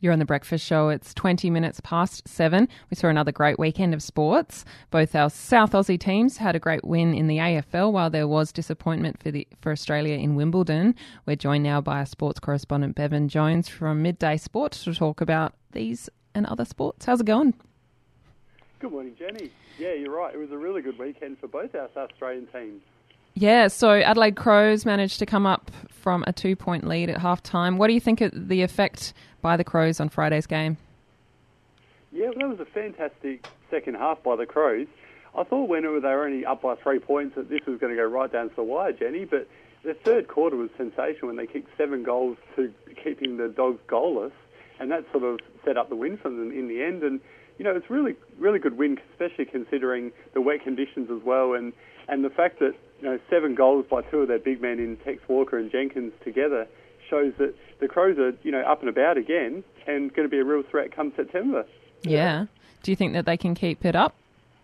You're on The Breakfast Show. It's 20 minutes past 7. We saw another great weekend of sports. Both our South Aussie teams had a great win in the AFL, while there was disappointment for Australia in Wimbledon. We're joined now by our sports correspondent Bevan Jones from Midday Sport to talk about these and other sports. How's it going? Good morning, Jenny. Yeah, you're right. It was a really good weekend for both our South Australian teams. Yeah, so Adelaide Crows managed to come up from a 2-point lead at half-time. What do you think of the effect by the Crows on Friday's game? Yeah, well, that was a fantastic second half by the Crows. I thought when they were only up by 3 points that this was going to go right down to the wire, Jenny, but the third quarter was sensational when they kicked 7 goals to keeping the Dogs goalless, and that sort of set up the win for them in the end. And, you know, it's really, really good win, especially considering the wet conditions as well, and the fact that, you know, 7 goals by 2 of their big men in Tex Walker and Jenkins together shows that the Crows are, you know, up and about again and going to be a real threat come September. Yeah. Do you think that they can keep it up?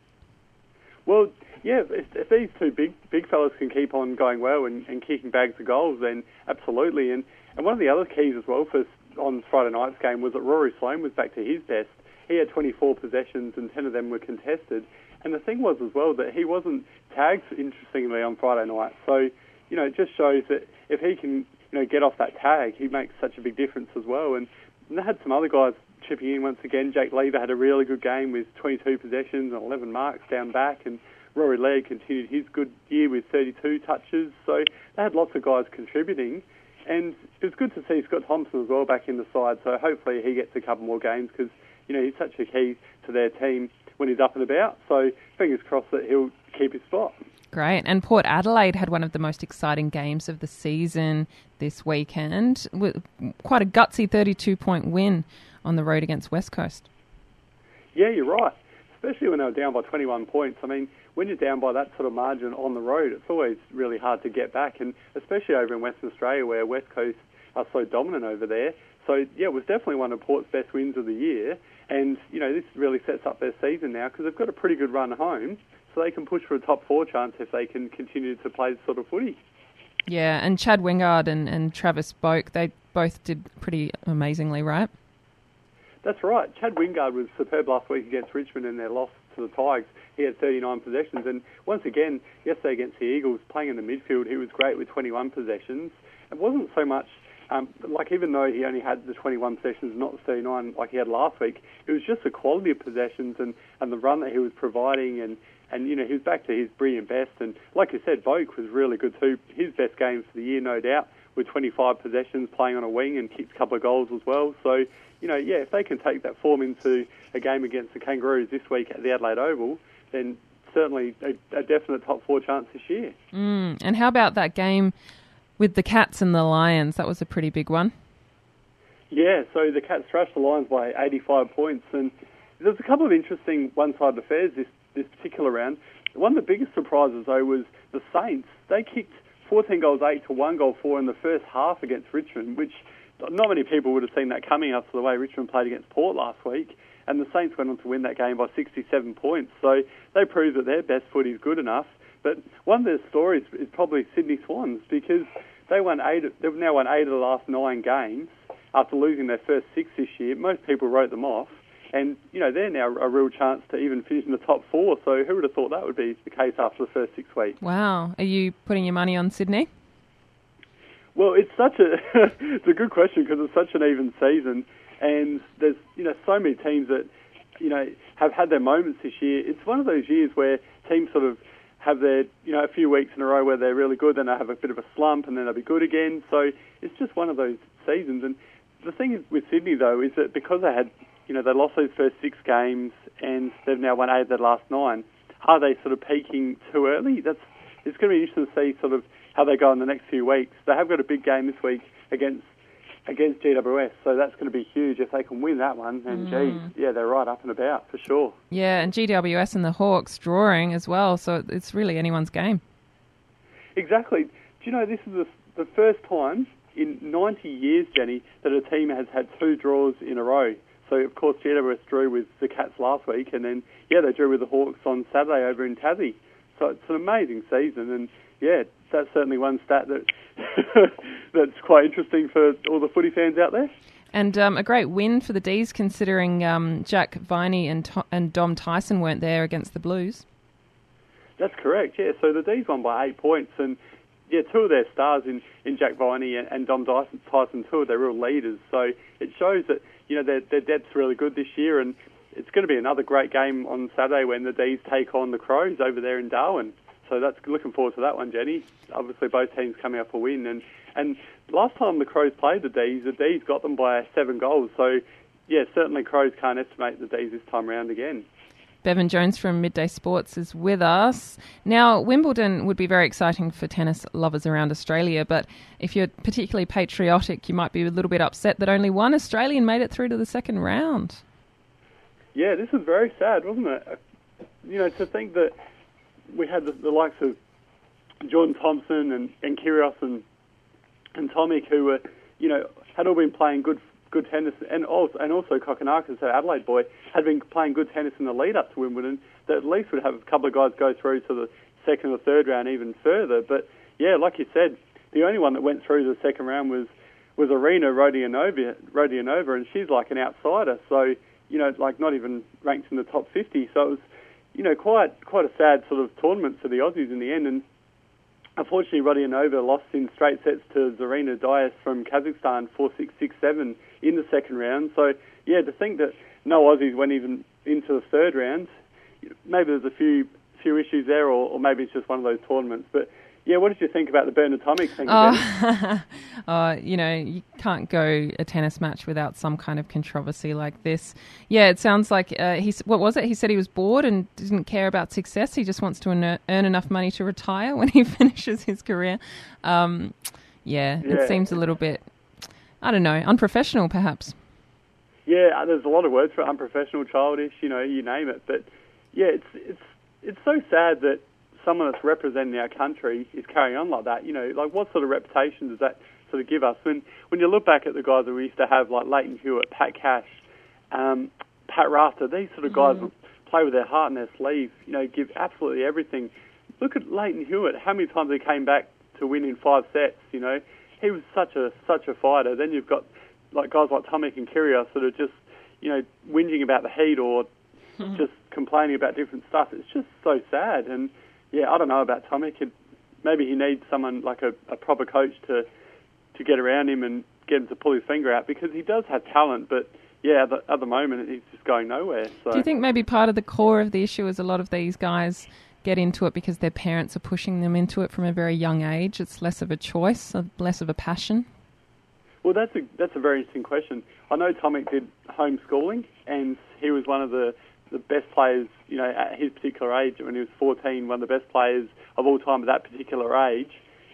Well, yeah, if these two big fellas can keep on going well and kicking bags of goals, then absolutely. And one of the other keys as well on Friday night's game was that Rory Sloane was back to his best. He had 24 possessions and 10 of them were contested. And the thing was as well that he wasn't tagged, interestingly, on Friday night. So, you know, it just shows that if he can, you know, get off that tag, he makes such a big difference as well. And they had some other guys chipping in once again. Jake Lever had a really good game with 22 possessions and 11 marks down back. And Rory Laird continued his good year with 32 touches. So they had lots of guys contributing. And it was good to see Scott Thompson as well back in the side. So hopefully he gets a couple more games because, you know, he's such a key to their team when he's up and about. So fingers crossed that he'll keep his spot. Great. And Port Adelaide had one of the most exciting games of the season this weekend, with quite a gutsy 32-point win on the road against West Coast. Yeah, you're right. Especially when they were down by 21 points. I mean, when you're down by that sort of margin on the road, it's always really hard to get back, and especially over in Western Australia where West Coast are so dominant over there. So, yeah, it was definitely one of Port's best wins of the year. And, you know, this really sets up their season now because they've got a pretty good run home, so they can push for a top 4 chance if they can continue to play this sort of footy. Yeah, and Chad Wingard and Travis Boak, they both did pretty amazingly, right? That's right. Chad Wingard was superb last week against Richmond in their loss to the Tigers. He had 39 possessions. And once again, yesterday against the Eagles, playing in the midfield, he was great with 21 possessions. It wasn't so much... even though he only had the 21 possessions, not the 39 like he had last week, it was just the quality of possessions and the run that he was providing, and you know, he was back to his brilliant best. And like you said, Boak was really good too. His best game for the year, no doubt, with 25 possessions, playing on a wing and kicked a couple of goals as well. So, you know, yeah, if they can take that form into a game against the Kangaroos this week at the Adelaide Oval, then certainly a definite top 4 chance this year. And how about that game with the Cats and the Lions? That was a pretty big one. Yeah, so the Cats thrashed the Lions by 85 points. And there's a couple of interesting one-sided affairs this particular round. One of the biggest surprises, though, was the Saints. They kicked 14 goals 8 to 1 goal 4 in the first half against Richmond, which not many people would have seen that coming after the way Richmond played against Port last week. And the Saints went on to win that game by 67 points. So they proved that their best footy is good enough. But one of their stories is probably Sydney Swans, because they've now won 8 of the last 9 games after losing their first 6 this year. Most people wrote them off. And, you know, they're now a real chance to even finish in the top 4. So who would have thought that would be the case after the first 6 weeks? Wow. Are you putting your money on Sydney? Well, it's it's a good question because it's such an even season. And there's, you know, so many teams that, you know, have had their moments this year. It's one of those years where teams sort of have their, you know, a few weeks in a row where they're really good, then they have a bit of a slump, and then they'll be good again. So it's just one of those seasons. And the thing with Sydney, though, is that because they had, you know, they lost those first 6 games and they've now won 8 of their last 9, are they sort of peaking too early? It's going to be interesting to see sort of how they go in the next few weeks. They have got a big game this week against GWS, so that's going to be huge. If they can win that one, then geez, they're right up and about for sure. Yeah, and GWS and the Hawks drawing as well, so it's really anyone's game. Exactly. Do you know, this is the first time in 90 years, Jenny, that a team has had 2 draws in a row. So, of course, GWS drew with the Cats last week, and then, they drew with the Hawks on Saturday over in Tassie. So it's an amazing season, and, that's certainly one stat that that's quite interesting for all the footy fans out there. And a great win for the D's, considering Jack Viney and Dom Tyson weren't there against the Blues. That's correct, yeah. So the D's won by 8 points, and yeah, two of their stars in Jack Viney and Dom Tyson, two of their real leaders. So it shows that, you know, their depth's really good this year, and it's going to be another great game on Saturday when the D's take on the Crows over there in Darwin. So that's looking forward to that one, Jenny. Obviously, both teams coming up a win, and last time the Crows played the D's got them by 7 goals. So yeah, certainly Crows can't estimate the D's this time round again. Bevan Jones from Midday Sports is with us. Now, Wimbledon would be very exciting for tennis lovers around Australia, but if you're particularly patriotic, you might be a little bit upset that only one Australian made it through to the second round. Yeah, this was very sad, wasn't it? You know, to think that we had the likes of Jordan Thompson and Kyrgios and Tomic, who were, you know, had all been playing good tennis, and also Kokonakis, the Adelaide boy, had been playing good tennis in the lead up to Wimbledon, that at least would have a couple of guys go through to the second or third round even further. But yeah, like you said, the only one that went through the second round was Arina Rodionova, and she's like an outsider, so, you know, like not even ranked in the top 50. So it was, you know, quite a sad sort of tournament for the Aussies in the end. And unfortunately, Rodionova lost in straight sets to Zarina Dias from Kazakhstan 4-6, 6-7 in the second round. So, yeah, to think that no Aussies went even into the third round, maybe there's a few issues there, or maybe it's just one of those tournaments. But, yeah, what did you think about the Bernard Tomic thing? You know, you can't go a tennis match without some kind of controversy like this. Yeah, it sounds like, what was it? He said he was bored and didn't care about success. He just wants to earn enough money to retire when he finishes his career. It seems a little bit, I don't know, unprofessional perhaps. Yeah, there's a lot of words for unprofessional, childish, you know, you name it. But, yeah, it's so sad that someone that's representing our country is carrying on like that. You know, like what sort of reputation does that sort of give us? When you look back at the guys that we used to have, like Leighton Hewitt, Pat Cash, Pat Rafter, these sort of guys play with their heart in their sleeve, you know, give absolutely everything. Look at Leighton Hewitt, how many times he came back to win in 5 sets, you know. He was such a fighter. Then you've got like guys like Tomic and Kyrgios that are just, you know, whinging about the heat or just complaining about different stuff. It's just so sad. And yeah, I don't know about Tomic. Maybe he needs someone like a proper coach to get around him and get him to pull his finger out, because he does have talent, but yeah, at the moment he's just going nowhere. So. Do you think maybe part of the core of the issue is a lot of these guys get into it because their parents are pushing them into it from a very young age? It's less of a choice, less of a passion? Well, that's a very interesting question. I know Tomic did homeschooling, and he was one of the best players, you know, at his particular age. When he was 14, one of the best players of all time at that particular age.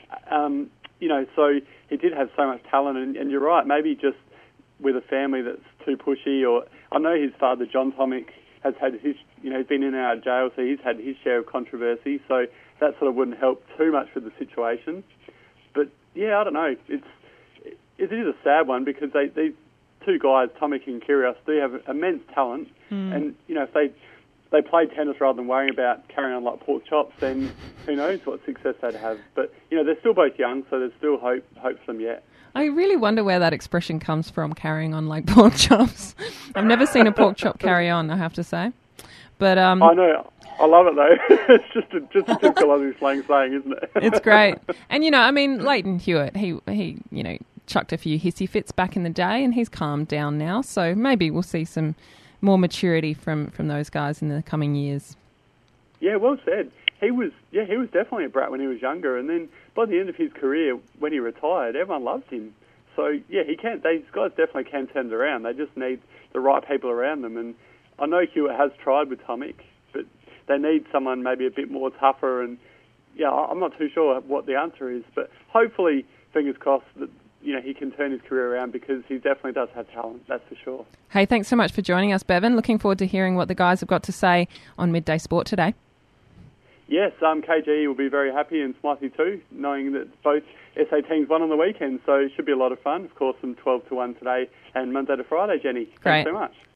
You know, so he did have so much talent, and you're right, maybe just with a family that's too pushy, or I know his father, John Tomic, has had his, you know, he's been in and out of jail, so he's had his share of controversy, so that sort of wouldn't help too much with the situation. But yeah, I don't know, it is a sad one, because these two guys, Tomic and Kyrgios, do have immense talent, and you know, if they played tennis rather than worrying about carrying on like pork chops, then who knows what success they'd have. But you know, they're still both young, so there's still hope for them yet. I really wonder where that expression comes from, carrying on like pork chops. I've never seen a pork chop carry on, I have to say. But I know. I love it though. It's just a typical Aussie slang saying, isn't it? It's great. And you know, I mean, Leighton Hewitt, he you know, chucked a few hissy fits back in the day, and he's calmed down now. So maybe we'll see some more maturity from those guys in the coming years. Yeah, well said. He was definitely a brat when he was younger, and then by the end of his career, when he retired, everyone loved him. So yeah, these guys definitely can turn it around. They just need the right people around them. And I know Hewitt has tried with Tomic, but they need someone maybe a bit more tougher. And yeah, I'm not too sure what the answer is, but hopefully, fingers crossed, that you know, he can turn his career around, because he definitely does have talent, that's for sure. Hey, thanks so much for joining us, Bevan. Looking forward to hearing what the guys have got to say on Midday Sport today. Yes, KGE will be very happy, and Smithy too, knowing that both SA teams won on the weekend, so it should be a lot of fun. Of course, from 12 to 1 today and Monday to Friday, Jenny. Great. Thanks so much.